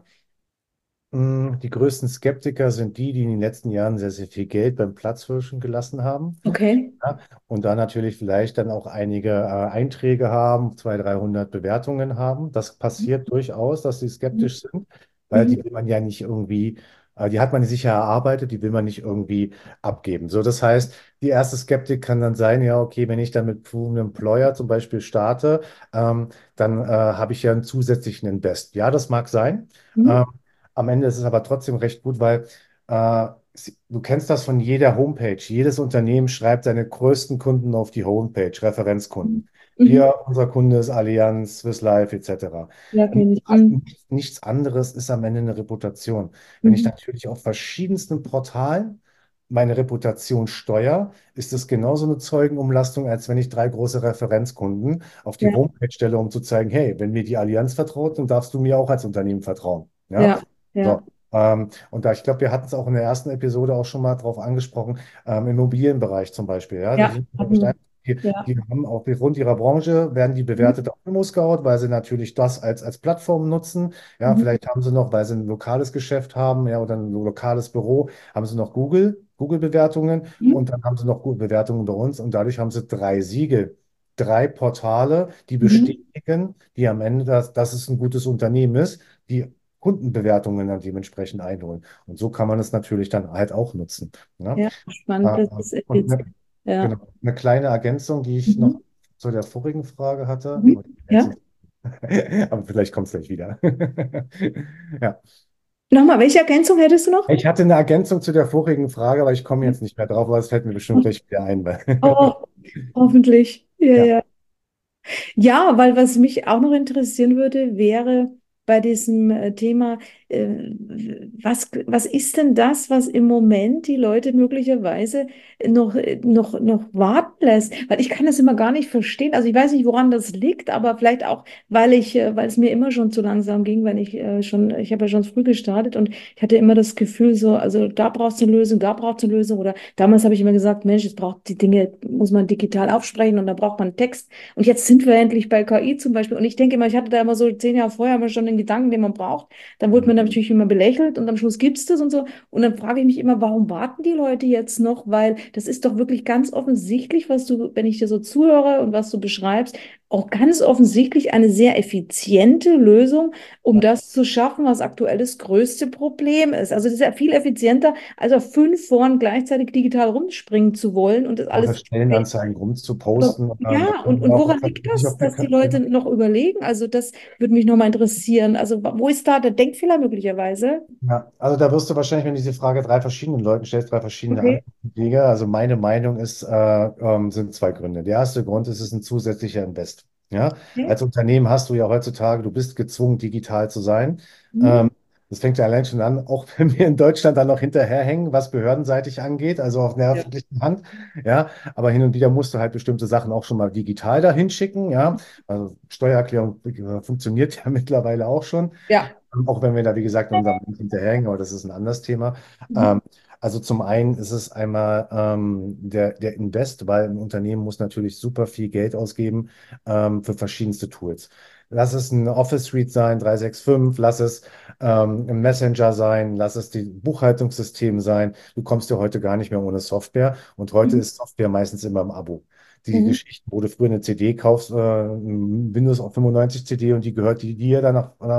Mm, Die größten Skeptiker sind die, die in den letzten Jahren sehr, sehr viel Geld beim Platzhirschen gelassen haben. Okay. Ja, und da natürlich vielleicht dann auch einige äh, Einträge haben, zweihundert, dreihundert Bewertungen haben. Das passiert durchaus, dass sie skeptisch sind, weil Mhm. die will man ja nicht irgendwie, äh, die hat man sich ja erarbeitet, die will man nicht irgendwie abgeben. So, das heißt, die erste Skeptik kann dann sein, ja, okay, wenn ich dann mit Proven Employer zum Beispiel starte, ähm, dann äh, habe ich ja einen zusätzlichen Invest. Ja, das mag sein. Mhm. Ähm, am Ende ist es aber trotzdem recht gut, weil äh, Sie- du kennst das von jeder Homepage. Jedes Unternehmen schreibt seine größten Kunden auf die Homepage, Mhm. Referenzkunden. Mhm. Hier, unser Kunde ist Allianz, Swiss Life et cetera. Ja, Und kenne ich. Mhm. nichts anderes ist am Ende eine Reputation. Wenn ich Mhm. natürlich auf verschiedensten Portalen meine Reputation steuere, ist es genauso eine Zeugenumlastung, als wenn ich drei große Referenzkunden auf die Ja, Homepage stelle, um zu zeigen, hey, wenn mir die Allianz vertraut, dann darfst du mir auch als Unternehmen vertrauen. Ja? ja, ja, So. Ähm, und da, ich glaube, wir hatten es auch in der ersten Episode auch schon mal drauf angesprochen, ähm, im Immobilienbereich zum Beispiel. Ja, da ja, sind hatten wir. die, Ja. die haben auch aufgrund ihrer Branche, werden die Mhm. bewertet auf ImmoScout, weil sie natürlich das als, als Plattform nutzen. Ja, Mhm. vielleicht haben sie noch, weil sie ein lokales Geschäft haben, ja, oder ein lokales Büro, haben sie noch Google, Google-Bewertungen Mhm. und dann haben sie noch Google-Bewertungen bei uns und dadurch haben sie drei Siegel. Drei Portale, die Mhm. bestätigen, die am Ende, dass, dass es ein gutes Unternehmen ist, die Kundenbewertungen dann dementsprechend einholen. Und so kann man es natürlich dann halt auch nutzen. Ne? Ja, spannend, Äh, das ist Und effizient. eine, Ja. genau, eine kleine Ergänzung, die ich noch Mhm. zu der vorigen Frage hatte. Mhm. Oh, Ja. jetzt- Aber vielleicht kommt es gleich wieder. Ja. Nochmal, welche Ergänzung hättest du noch? Ich hatte eine Ergänzung zu der vorigen Frage, aber ich komme jetzt nicht mehr drauf, aber es fällt mir bestimmt gleich wieder ein. Weil Oh, hoffentlich. Ja, ja, ja. Ja, weil was mich auch noch interessieren würde, wäre bei diesem äh, Thema, äh, was, was ist denn das, was im Moment die Leute möglicherweise noch, äh, noch, noch warten lässt? Weil ich kann das immer gar nicht verstehen. Also ich weiß nicht, woran das liegt, aber vielleicht auch, weil ich, äh, weil es mir immer schon zu langsam ging, weil ich äh, schon, ich habe ja schon früh gestartet und ich hatte immer das Gefühl, so, also da brauchst du eine Lösung, da brauchst du eine Lösung. Oder damals habe ich immer gesagt, Mensch, es braucht die Dinge, muss man digital aufsprechen und da braucht man Text. Und jetzt sind wir endlich bei K I zum Beispiel. Und ich denke immer, ich hatte da immer so zehn Jahre vorher immer schon den Gedanken, den man braucht. Dann wurde man natürlich immer belächelt und am Schluss gibt es das und so. Und dann frage ich mich immer, warum warten die Leute jetzt noch? Weil das ist doch wirklich ganz offensichtlich, was du, wenn ich dir so zuhöre und was du beschreibst, auch ganz offensichtlich eine sehr effiziente Lösung, um das zu schaffen, was aktuell das größte Problem ist. Also das ist ja viel effizienter, als auf fünf Foren gleichzeitig digital rumspringen zu wollen und das oder alles Stellenanzeigen aber, rumzuposten. Ähm, da ja, und, können wir und auch woran liegt tatsächlich das, auf der, dass die Leute genau. noch überlegen? Also das würde mich nochmal interessieren. Also wo ist da der Denkfehler möglicherweise? Ja, also da wirst du wahrscheinlich, wenn du diese Frage drei verschiedenen Leuten stellst, drei verschiedene Okay. Antworten. Also meine Meinung ist, äh, ähm, sind zwei Gründe. Der erste Grund ist, es ist ein zusätzlicher Invest. Ja, Okay. als Unternehmen hast du ja heutzutage, du bist gezwungen, digital zu sein. Mhm. Ähm, Das fängt ja allein schon an, auch wenn wir in Deutschland dann noch hinterherhängen, was behördenseitig angeht, also auf der Ja. öffentlichen Hand. Ja, aber hin und wieder musst du halt bestimmte Sachen auch schon mal digital dahin schicken. Ja, also Steuererklärung äh, funktioniert ja mittlerweile auch schon. Ja. Auch wenn wir da, wie gesagt, in unserem Land hinterherhängen, aber das ist ein anderes Thema. Mhm. Ähm, also zum einen ist es einmal ähm, der, der Invest, weil ein Unternehmen muss natürlich super viel Geld ausgeben ähm, für verschiedenste Tools. Lass es ein Office Suite sein, drei sechs fünf, lass es ähm, ein Messenger sein, lass es die Buchhaltungssystem sein. Du kommst ja heute gar nicht mehr ohne Software und heute Mhm. ist Software meistens immer im Abo. Die Mhm. Geschichten, wo du früher eine C D kaufst, äh, ein Windows fünfundneunzig C D und die gehört die dir dann nach,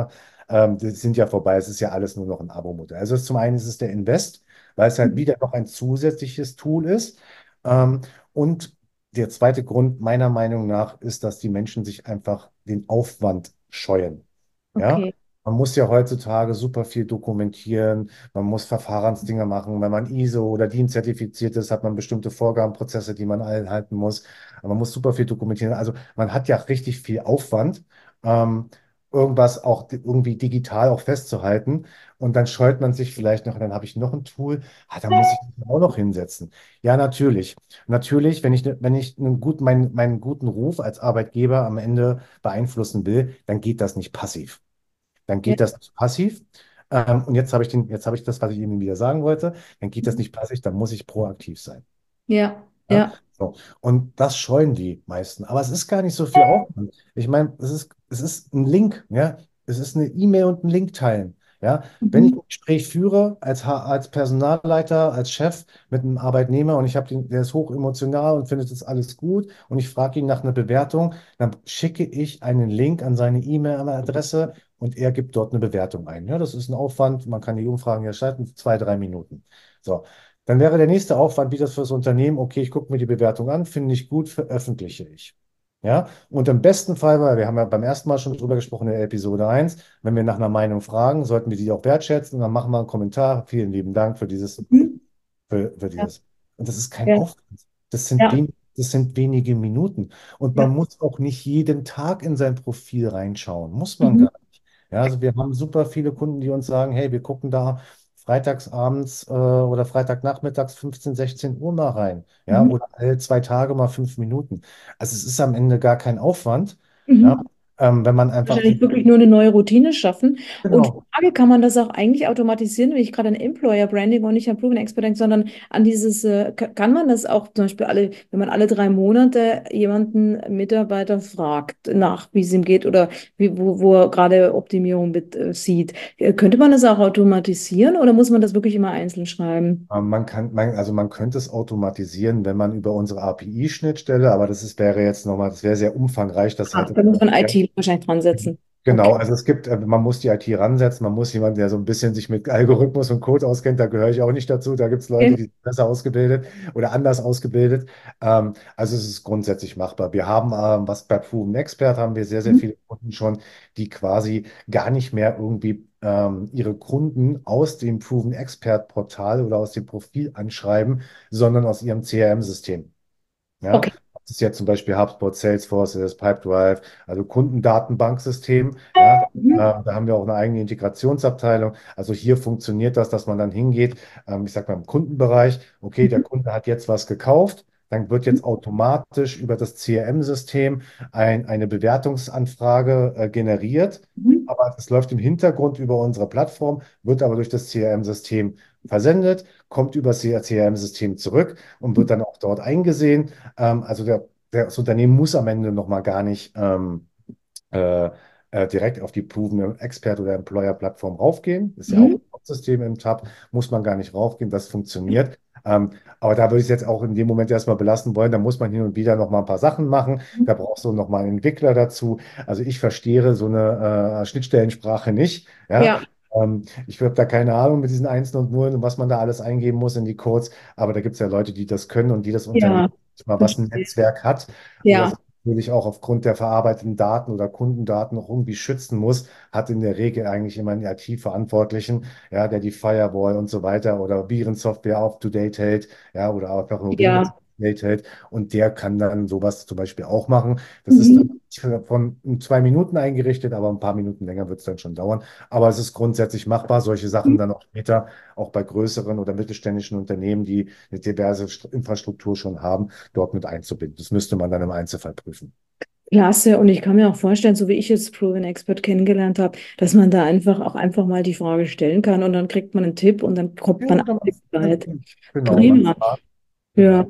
ähm, die sind ja vorbei. Es ist ja alles nur noch ein Abo-Modell. Also zum einen ist es der Invest, weil es halt Mhm. wieder noch ein zusätzliches Tool ist. Ähm, und der zweite Grund meiner Meinung nach ist, dass die Menschen sich einfach den Aufwand scheuen. Ja, Okay. man muss ja heutzutage super viel dokumentieren, man muss Verfahrensdinger machen. Wenn man I S O oder D I N zertifiziert ist, hat man bestimmte Vorgabenprozesse, die man einhalten muss. Aber man muss super viel dokumentieren. Also man hat ja richtig viel Aufwand, ähm, irgendwas auch di- irgendwie digital auch festzuhalten. Und dann scheut man sich vielleicht noch, dann habe ich noch ein Tool, ah, da muss ich mich auch noch hinsetzen. Ja, natürlich. Natürlich, wenn ich, ne- wenn ich einen guten, meinen, meinen guten Ruf als Arbeitgeber am Ende beeinflussen will, dann geht das nicht passiv. Dann Ja, geht das nicht passiv. Ähm, und jetzt habe ich den, jetzt habe ich das, was ich Ihnen wieder sagen wollte. Dann geht das nicht passiv, dann muss ich proaktiv sein. ja, Ja? ja. So. Und das scheuen die meisten. Aber es ist gar nicht so viel Aufwand. Ich meine, es ist, es ist ein Link, ja. Es ist eine E-Mail und ein Link teilen. Ja. Wenn ich Mhm. ein Gespräch führe als, H- als Personalleiter, als Chef mit einem Arbeitnehmer und ich habe den, der ist hoch emotional und findet das alles gut und ich frage ihn nach einer Bewertung, dann schicke ich einen Link an seine E-Mail-Adresse und er gibt dort eine Bewertung ein. Ja, das ist ein Aufwand. Man kann die Umfragen ja schalten, zwei, drei Minuten. So. Dann wäre der nächste Aufwand wieder fürs Unternehmen, okay, ich gucke mir die Bewertung an, finde ich gut, veröffentliche ich. Ja, und im besten Fall, weil wir haben ja beim ersten Mal schon drüber gesprochen in der Episode eins, wenn wir nach einer Meinung fragen, sollten wir die auch wertschätzen und dann machen wir einen Kommentar. Vielen lieben Dank für dieses, Mhm. für, für Ja, dieses. Und das ist kein ja, Aufwand. Das sind ja, wen, das sind wenige Minuten. Und man ja. muss auch nicht jeden Tag in sein Profil reinschauen. Muss man Mhm. gar nicht. Ja, also wir haben super viele Kunden, die uns sagen, hey, wir gucken da freitagsabends äh, oder Freitagnachmittags fünfzehn, sechzehn Uhr mal rein. Ja, Mhm. oder alle zwei Tage mal fünf Minuten. Also es ist am Ende gar kein Aufwand, ja, Mhm. ähm, wenn man einfach Wahrscheinlich die, wirklich nur eine neue Routine schaffen. Und genau. Frage, kann man das auch eigentlich automatisieren, wenn ich gerade an Employer Branding und nicht an Proven Expert denke, sondern an dieses, äh, ka- kann man das auch zum Beispiel alle, wenn man alle drei Monate jemanden Mitarbeiter fragt nach, wie es ihm geht oder wie, wo, wo er gerade Optimierung mit, äh, sieht, äh, könnte man das auch automatisieren oder muss man das wirklich immer einzeln schreiben? Ähm, Man kann, man, also man könnte es automatisieren, wenn man über unsere A P I-Schnittstelle, aber das ist, wäre jetzt nochmal, das wäre sehr umfangreich, das Ah, hätte. da muss man I T wahrscheinlich dran setzen. Genau, Okay. also es gibt, äh, man muss die I T ransetzen, man muss jemanden, der so ein bisschen sich mit Algorithmus und Code auskennt, da gehöre ich auch nicht dazu. Da gibt es Leute, Okay. die sind besser ausgebildet oder anders ausgebildet. Ähm, also es ist grundsätzlich machbar. Wir haben, ähm, was bei Proven Expert haben wir sehr, sehr Mhm. viele Kunden schon, die quasi gar nicht mehr irgendwie ähm, ihre Kunden aus dem Proven Expert Portal oder aus dem Profil anschreiben, sondern aus ihrem C R M-System. Ja, Okay. das ist jetzt zum Beispiel HubSpot, Salesforce, das Pipedrive, also Kundendatenbanksystem. Ja, äh, Mhm. da haben wir auch eine eigene Integrationsabteilung. Also hier funktioniert das, dass man dann hingeht, ähm, ich sage mal im Kundenbereich, okay, der Mhm. Kunde hat jetzt was gekauft, dann wird jetzt automatisch über das C R M-System ein, eine Bewertungsanfrage äh, generiert. Mhm. Aber es läuft im Hintergrund über unsere Plattform, wird aber durch das C R M-System versendet, kommt über das C R M-System zurück und wird dann auch dort eingesehen. Ähm, also der, der, das Unternehmen muss am Ende noch mal gar nicht ähm, äh, äh, direkt auf die Proven Expert oder Employer-Plattform raufgehen. Ist ja auch Mhm. ein Hauptsystem im Tab, muss man gar nicht raufgehen, das funktioniert. Ähm, aber da würde ich es jetzt auch in dem Moment erstmal belassen wollen. Da muss man hin und wieder noch mal ein paar Sachen machen. Da brauchst du noch mal einen Entwickler dazu. Also ich verstehe so eine äh, Schnittstellensprache nicht. Ja. Ja, Ähm, ich habe da keine Ahnung mit diesen Einsen und Nullen und was man da alles eingeben muss in die Codes. Aber da gibt es ja Leute, die das können und die das Unternehmen ja, mal was ein verstehe. Netzwerk hat, wo Ja, das natürlich auch aufgrund der verarbeiteten Daten oder Kundendaten auch irgendwie schützen muss, hat in der Regel eigentlich immer einen I T-Verantwortlichen, ja, der die Firewall und so weiter oder Virensoftware up-to-date hält, ja, oder einfach nur Windows ja. up-to-date hält und der kann dann sowas zum Beispiel auch machen. Das ist dann Mhm. von zwei Minuten eingerichtet, aber ein paar Minuten länger wird es dann schon dauern. Aber es ist grundsätzlich machbar, solche Sachen dann auch später, auch bei größeren oder mittelständischen Unternehmen, die eine diverse St- Infrastruktur schon haben, dort mit einzubinden. Das müsste man dann im Einzelfall prüfen. Klasse. Und ich kann mir auch vorstellen, so wie ich jetzt Proven Expert kennengelernt habe, dass man da einfach auch einfach mal die Frage stellen kann und dann kriegt man einen Tipp und dann kommt Ja, man oder man, weit. genau, man Prima. fragt, Ja. genau.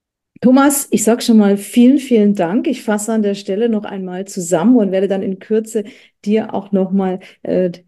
Thomas, ich sage schon mal vielen, vielen Dank. Ich fasse an der Stelle noch einmal zusammen und werde dann in Kürze dir auch nochmal äh,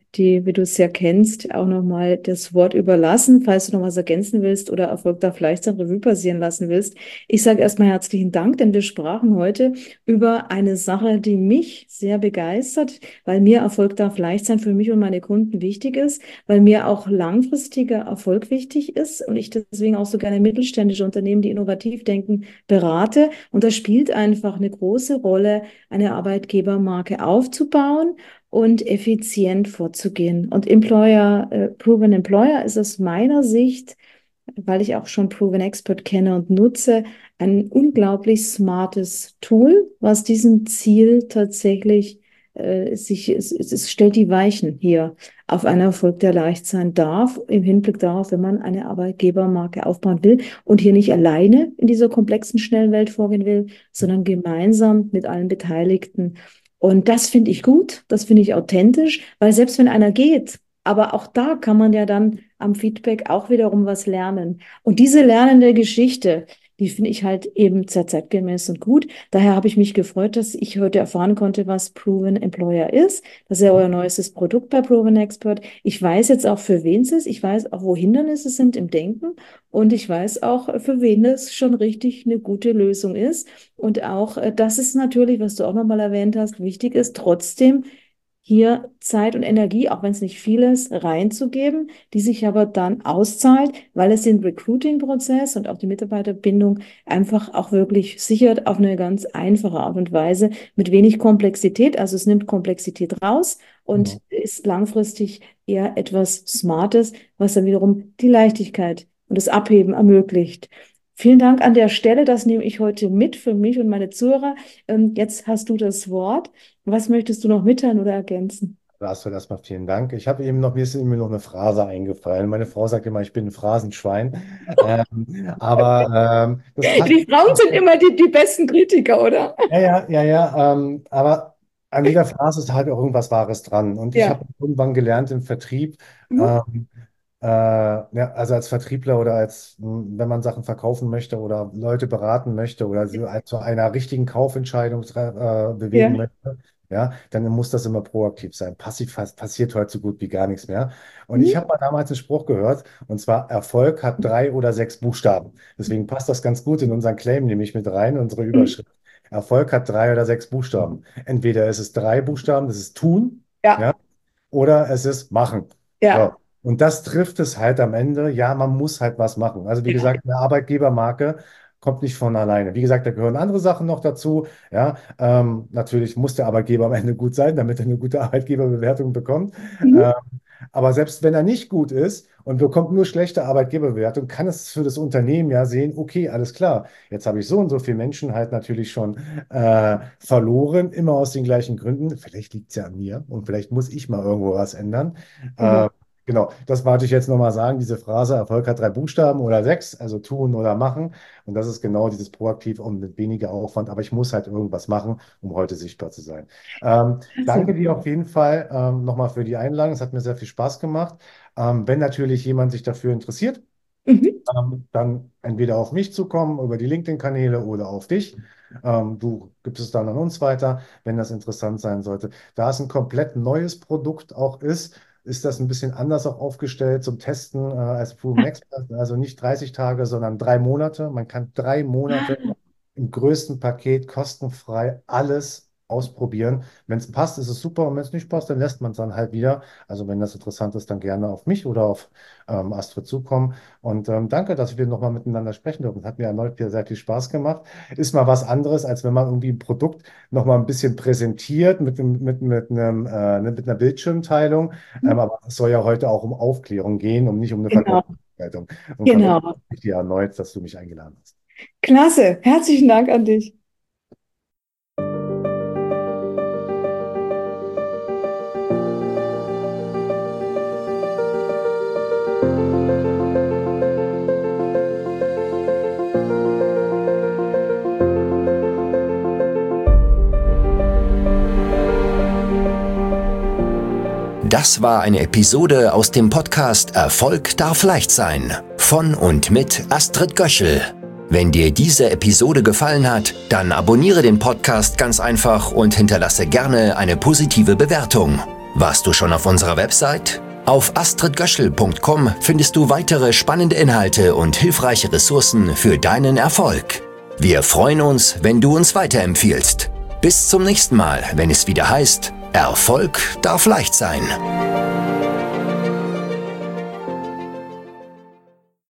die, wie du es ja kennst, auch nochmal das Wort überlassen, falls du noch was ergänzen willst oder Erfolg darf leicht sein Revue passieren lassen willst. Ich sage erstmal herzlichen Dank, denn wir sprachen heute über eine Sache, die mich sehr begeistert, weil mir Erfolg darf leicht sein für mich und meine Kunden wichtig ist, weil mir auch langfristiger Erfolg wichtig ist und ich deswegen auch so gerne mittelständische Unternehmen, die innovativ denken, berate. Und da spielt einfach eine große Rolle, eine Arbeitgebermarke aufzubauen und effizient vorzugehen. Und Employer, äh, Proven Employer ist aus meiner Sicht, weil ich auch schon Proven Expert kenne und nutze, ein unglaublich smartes Tool, was diesem Ziel tatsächlich äh, sich, es, es stellt die Weichen hier auf einen Erfolg, der leicht sein darf, im Hinblick darauf, wenn man eine Arbeitgebermarke aufbauen will und hier nicht alleine in dieser komplexen, schnellen Welt vorgehen will, sondern gemeinsam mit allen Beteiligten. Und das finde ich gut, das finde ich authentisch, weil selbst wenn einer geht, aber auch da kann man ja dann am Feedback auch wiederum was lernen. Und diese lernende Geschichte, die finde ich halt eben sehr zeitgemäß und gut. Daher habe ich mich gefreut, dass ich heute erfahren konnte, was Proven Employer ist. Das ist ja euer neuestes Produkt bei Proven Expert. Ich weiß jetzt auch, für wen es ist. Ich weiß auch, wo Hindernisse sind im Denken. Und ich weiß auch, für wen es schon richtig eine gute Lösung ist. Und auch, das ist natürlich, was du auch nochmal erwähnt hast, wichtig ist, trotzdem hier Zeit und Energie, auch wenn es nicht viel ist, reinzugeben, die sich aber dann auszahlt, weil es den Recruiting-Prozess und auch die Mitarbeiterbindung einfach auch wirklich sichert auf eine ganz einfache Art und Weise mit wenig Komplexität. Also es nimmt Komplexität raus und Ja. ist langfristig eher etwas Smartes, was dann wiederum die Leichtigkeit und das Abheben ermöglicht. Vielen Dank an der Stelle, das nehme ich heute mit für mich und meine Zuhörer. Ähm, Jetzt hast du das Wort. Was möchtest du noch mitteilen oder ergänzen? Astrid, erstmal vielen Dank. Ich habe eben noch, mir ist eben noch eine Phrase eingefallen. Meine Frau sagt immer, ich bin ein Phrasenschwein. Ähm, aber ähm, das passt. Die Frauen sind immer die, die besten Kritiker, oder? Ja, ja, ja, ja. Ähm, aber an jeder Phrase ist halt auch irgendwas Wahres dran. Und ich Ja. habe irgendwann gelernt im Vertrieb, Mhm. ähm, äh, ja, also als Vertriebler oder als, mh, wenn man Sachen verkaufen möchte oder Leute beraten möchte oder so als zu einer richtigen Kaufentscheidung tre- äh, bewegen Ja. möchte, ja, dann muss das immer proaktiv sein. Passiv fas- passiert heute so gut wie gar nichts mehr. Und ich Mhm. habe mal damals einen Spruch gehört, und zwar: Erfolg hat drei oder sechs Buchstaben. Deswegen passt das ganz gut in unseren Claim, nehme ich mit rein, unsere Mhm. Überschrift. Erfolg hat drei oder sechs Buchstaben. Entweder ist es drei Buchstaben, das ist tun, Ja. ja, oder es ist machen. So. Ja. Und das trifft es halt am Ende. Ja, man muss halt was machen. Also wie Ja. gesagt, eine Arbeitgebermarke kommt nicht von alleine. Wie gesagt, da gehören andere Sachen noch dazu. Ja, ähm, natürlich muss der Arbeitgeber am Ende gut sein, damit er eine gute Arbeitgeberbewertung bekommt. Mhm. Ähm, aber selbst wenn er nicht gut ist und bekommt nur schlechte Arbeitgeberbewertung, kann es für das Unternehmen ja sehen, okay, alles klar, jetzt habe ich so und so viele Menschen halt natürlich schon äh, verloren, immer aus den gleichen Gründen. Vielleicht liegt es ja an mir und vielleicht muss ich mal irgendwo was ändern. Genau. Äh, genau, das wollte ich jetzt nochmal sagen, diese Phrase: Erfolg hat drei Buchstaben oder sechs, also tun oder machen. Und das ist genau dieses Proaktiv und mit weniger Aufwand, aber ich muss halt irgendwas machen, um heute sichtbar zu sein. Ähm, Klasse. danke dir auf jeden Fall ähm, nochmal für die Einladung. Es hat mir sehr viel Spaß gemacht. Ähm, wenn natürlich jemand sich dafür interessiert, Mhm. ähm, dann entweder auf mich zukommen über die LinkedIn-Kanäle oder auf dich. Ähm, du gibst es dann an uns weiter, wenn das interessant sein sollte. Da es ein komplett neues Produkt auch ist, ist das ein bisschen anders auch aufgestellt zum Testen äh, als Proven Expert. Also nicht dreißig Tage, sondern drei Monate. Man kann drei Monate Ah. im größten Paket kostenfrei alles ausprobieren. Wenn es passt, ist es super. Und wenn es nicht passt, dann lässt man es dann halt wieder. Also wenn das interessant ist, dann gerne auf mich oder auf ähm, Astrid zukommen. Und ähm, danke, dass wir nochmal miteinander sprechen dürfen. Hat mir erneut wieder sehr viel Spaß gemacht. Ist mal was anderes, als wenn man irgendwie ein Produkt nochmal ein bisschen präsentiert mit, einem- mit, mit, einem, äh, mit einer Bildschirmteilung. Ähm, aber es soll ja heute auch um Aufklärung gehen und nicht um eine Genau. Verkaufsgestaltung. Und von daher Genau. danke ich dir erneut, dass du mich eingeladen hast. Klasse. Herzlichen Dank an dich. Das war eine Episode aus dem Podcast Erfolg darf leicht sein von und mit Astrid Göschel. Wenn dir diese Episode gefallen hat, dann abonniere den Podcast ganz einfach und hinterlasse gerne eine positive Bewertung. Warst du schon auf unserer Website? Auf astrid göschel punkt com findest du weitere spannende Inhalte und hilfreiche Ressourcen für deinen Erfolg. Wir freuen uns, wenn du uns weiterempfiehlst. Bis zum nächsten Mal, wenn es wieder heißt, Erfolg darf leicht sein.